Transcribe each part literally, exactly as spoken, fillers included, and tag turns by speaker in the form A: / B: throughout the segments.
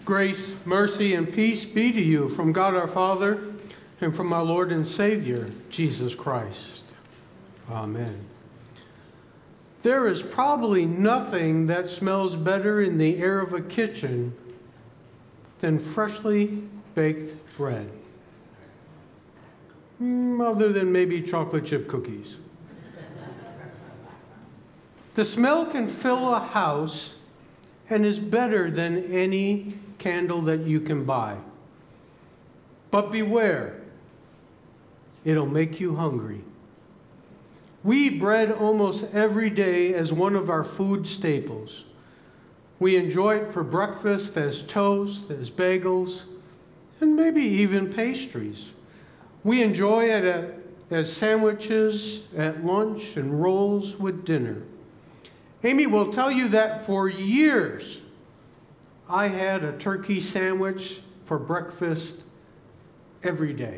A: Grace, mercy, and peace be to you from God our Father and from our Lord and Savior, Jesus Christ. Amen. There is probably nothing that smells better in the air of a kitchen than freshly baked bread, mm, other than maybe chocolate chip cookies. The smell can fill a house and is better than any candle that you can buy. But beware, it'll make you hungry. We eat bread almost every day as one of our food staples. We enjoy it for breakfast as toast, as bagels, and maybe even pastries. We enjoy it at, as sandwiches at lunch and rolls with dinner. Amy will tell you that for years, I had a turkey sandwich for breakfast every day.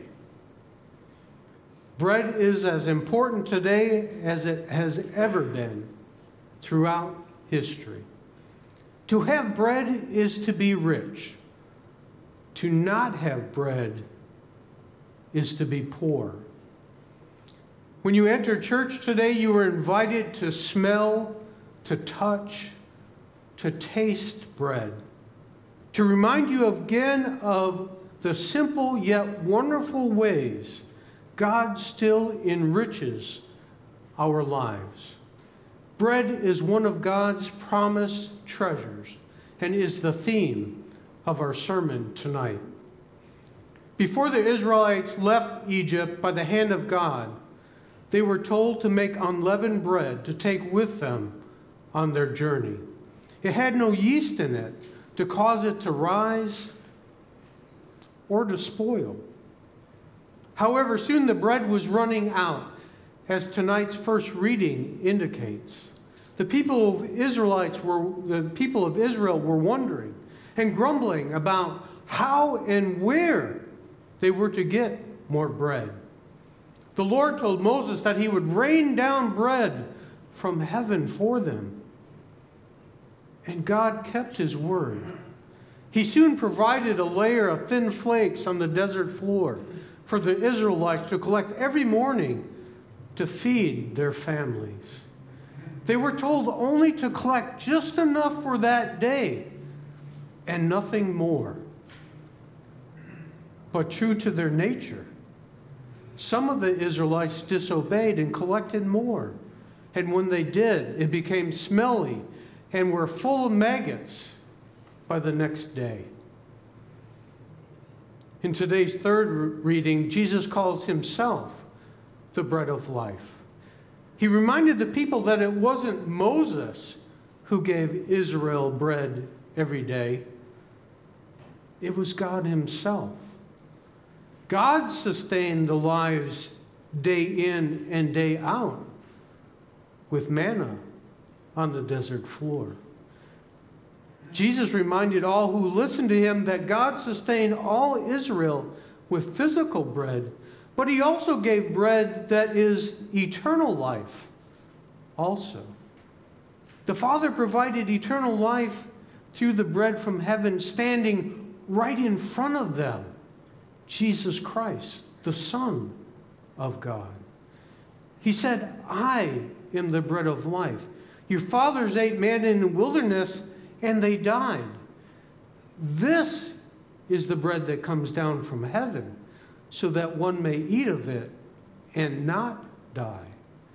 A: Bread is as important today as it has ever been throughout history. To have bread is to be rich. To not have bread is to be poor. When you enter church today, you are invited to smell, to touch, to taste bread, to remind you again of the simple yet wonderful ways God still enriches our lives. Bread is one of God's promised treasures and is the theme of our sermon tonight. Before the Israelites left Egypt by the hand of God, they were told to make unleavened bread to take with them on their journey. It had no yeast in it to cause it to rise or to spoil. However, soon the bread was running out, as tonight's first reading indicates. The people of Israelites were the people of Israel were wondering and grumbling about how and where they were to get more bread. The Lord told Moses that he would rain down bread from heaven for them. And God kept his word. He soon provided a layer of thin flakes on the desert floor for the Israelites to collect every morning to feed their families. They were told only to collect just enough for that day and nothing more. But true to their nature, some of the Israelites disobeyed and collected more. And when they did, it became smelly and were full of maggots by the next day. In today's third reading, Jesus calls himself the bread of life. He reminded the people that it wasn't Moses who gave Israel bread every day. It was God himself. God sustained the lives day in and day out with manna on the desert floor. Jesus reminded all who listened to him that God sustained all Israel with physical bread, but he also gave bread that is eternal life also. The Father provided eternal life through the bread from heaven standing right in front of them, Jesus Christ, the Son of God. He said, I am the bread of life. Your fathers ate manna in the wilderness, and they died. This is the bread that comes down from heaven, so that one may eat of it and not die.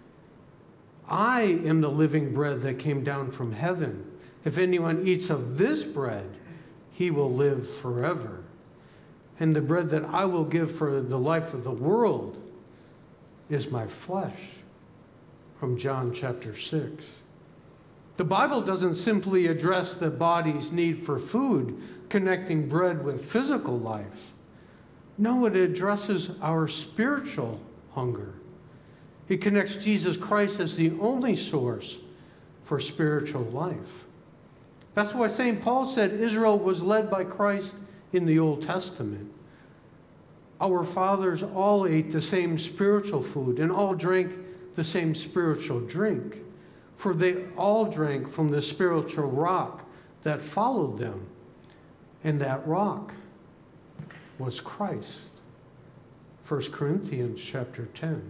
A: I am the living bread that came down from heaven. If anyone eats of this bread, he will live forever. And the bread that I will give for the life of the world is my flesh. From John chapter six. The Bible doesn't simply address the body's need for food, connecting bread with physical life. No, it addresses our spiritual hunger. It connects Jesus Christ as the only source for spiritual life. That's why Saint Paul said Israel was led by Christ in the Old Testament. Our fathers all ate the same spiritual food and all drank the same spiritual drink, for they all drank from the spiritual rock that followed them. And that rock was Christ. First Corinthians chapter ten.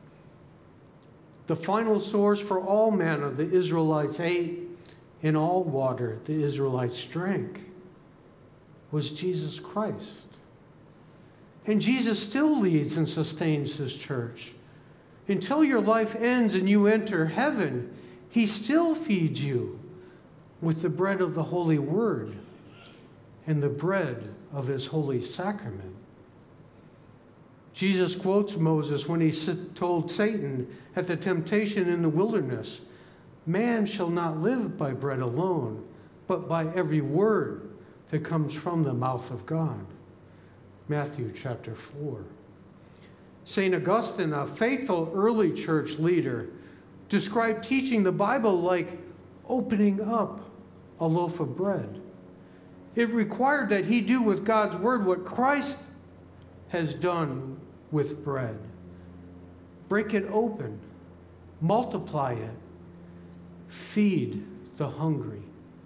A: The final source for all manna the Israelites ate and all water the Israelites drank was Jesus Christ. And Jesus still leads and sustains his church. Until your life ends and you enter heaven, he still feeds you with the bread of the Holy Word and the bread of his holy sacrament. Jesus quotes Moses when he told Satan at the temptation in the wilderness, "Man shall not live by bread alone, but by every word that comes from the mouth of God." Matthew chapter four. Saint Augustine, a faithful early church leader, described teaching the Bible like opening up a loaf of bread. It required that he do with God's word what Christ has done with bread. Break it open, multiply it, feed the hungry.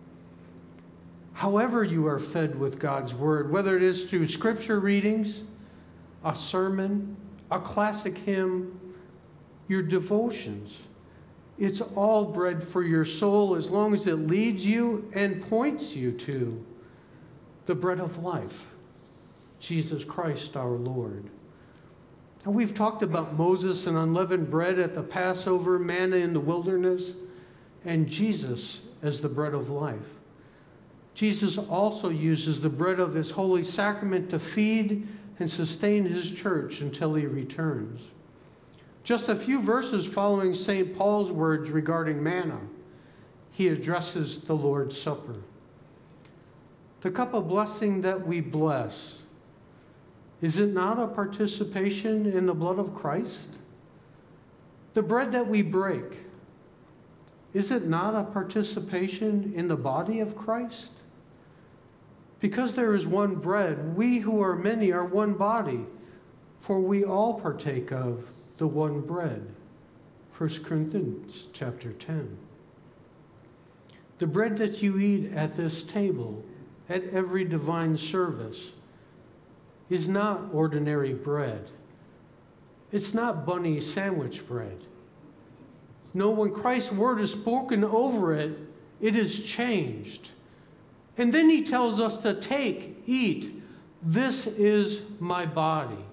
A: However you are fed with God's word, whether it is through scripture readings, a sermon, a classic hymn, your devotions, it's all bread for your soul as long as it leads you and points you to the bread of life, Jesus Christ our Lord. And we've talked about Moses and unleavened bread at the Passover, manna in the wilderness, and Jesus as the bread of life. Jesus also uses the bread of his holy sacrament to feed and sustain his church until he returns. Just a few verses following Saint Paul's words regarding manna, he addresses the Lord's Supper. The cup of blessing that we bless, is it not a participation in the blood of Christ? The bread that we break, is it not a participation in the body of Christ? Because there is one bread, we who are many are one body, for we all partake of the one bread. First Corinthians chapter ten. The bread that you eat at this table, at every divine service, is not ordinary bread. It's not bunny sandwich bread. No, when Christ's word is spoken over it, it is changed. And then he tells us to take, eat. This is my body.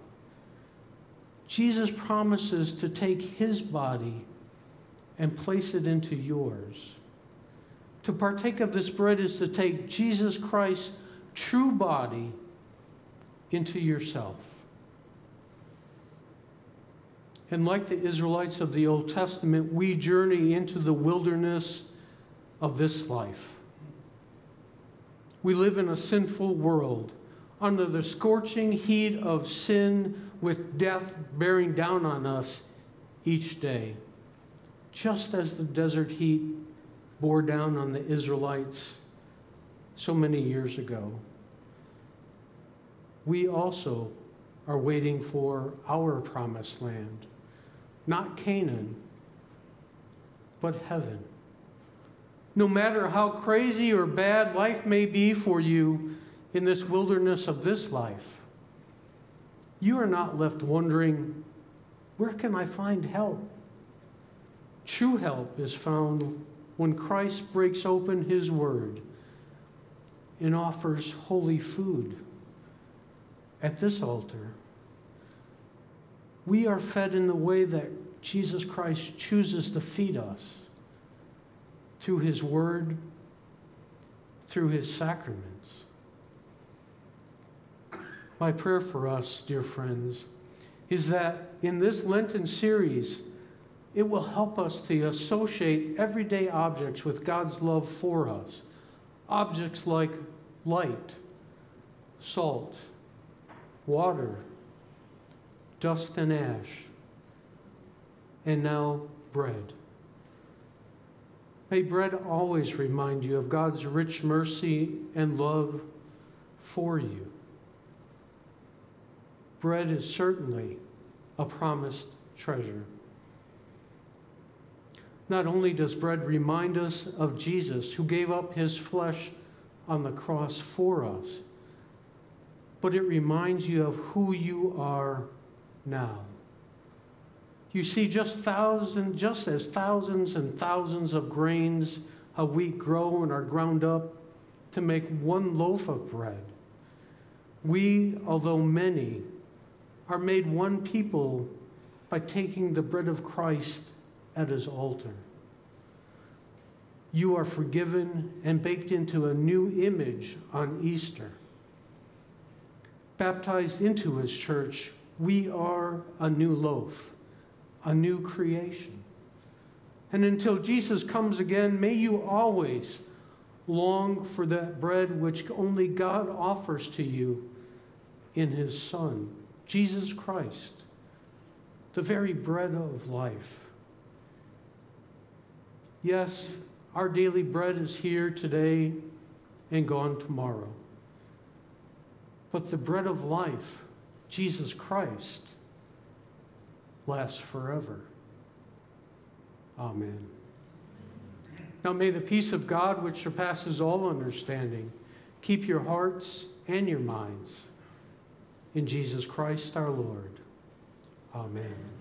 A: Jesus promises to take his body and place it into yours. To partake of this bread is to take Jesus Christ's true body into yourself. And like the Israelites of the Old Testament, we journey into the wilderness of this life. We live in a sinful world under the scorching heat of sin, with death bearing down on us each day, just as the desert heat bore down on the Israelites so many years ago. We also are waiting for our promised land, not Canaan, but heaven. No matter how crazy or bad life may be for you in this wilderness of this life, you are not left wondering, where can I find help? True help is found when Christ breaks open his word and offers holy food at this altar. We are fed in the way that Jesus Christ chooses to feed us, through his word, through his sacraments. My prayer for us, dear friends, is that in this Lenten series, it will help us to associate everyday objects with God's love for us. Objects like light, salt, water, dust and ash, and now bread. May bread always remind you of God's rich mercy and love for you. Bread is certainly a promised treasure. Not only does bread remind us of Jesus, who gave up his flesh on the cross for us, but it reminds you of who you are now. You see, just thousand, just as thousands and thousands of grains of wheat grow and are ground up to make one loaf of bread, we, although many, are made one people by taking the bread of Christ at his altar. You are forgiven and baked into a new image on Easter. Baptized into his church, we are a new loaf, a new creation. And until Jesus comes again, may you always long for that bread which only God offers to you in his Son, Jesus Christ, the very bread of life. Yes, our daily bread is here today and gone tomorrow. But the bread of life, Jesus Christ, lasts forever. Amen. Now may the peace of God, which surpasses all understanding, keep your hearts and your minds in Jesus Christ our Lord. Amen.